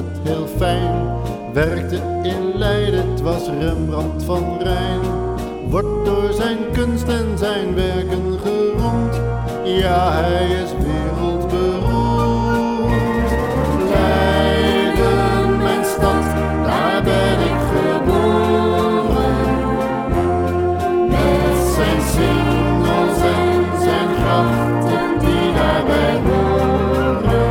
het heel fijn. Werkte in Leiden, het was Rembrandt van Rijn. Wordt door zijn kunst en zijn werken geroemd. Ja, hij is wereldberoemd. Leiden, mijn stad, daar ben ik geboren. Met zijn singels en zijn grachten die daarbij horen.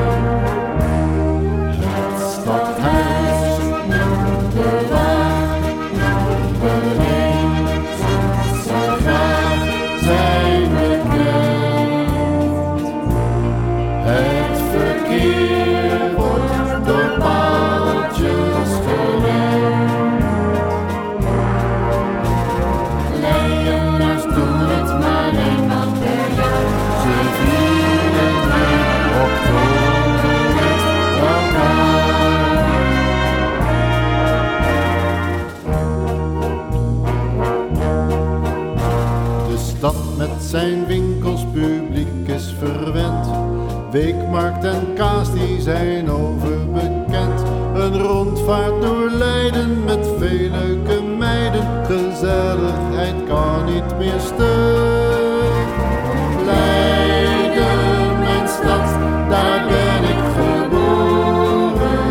Het stadhuis, de wacht, de leed, zo graag zijn bekend. Het verkeer wordt door paaltjes geremd. Leidenaars doen het maar eenmaal per jaar. Ze vieren in oktober met elkaar. De stad met zijn winkels, publiek is verwend. Weekmarkt en kaas die zijn overbekend. Een rondvaart door Leiden met veel leuke meiden. Gezelligheid kan niet meer stuk. Leiden, mijn stad, daar ben ik geboren.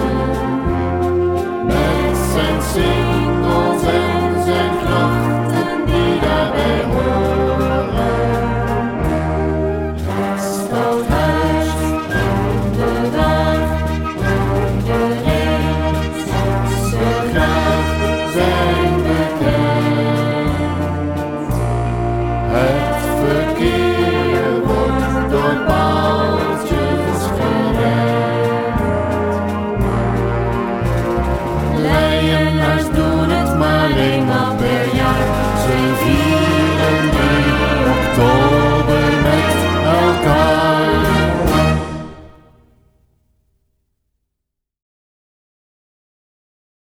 Met zijn singels en zijn grachten die daarbij horen. Het stadhuis en de wacht en de leed, zo graag zijn bekend. Het verkeer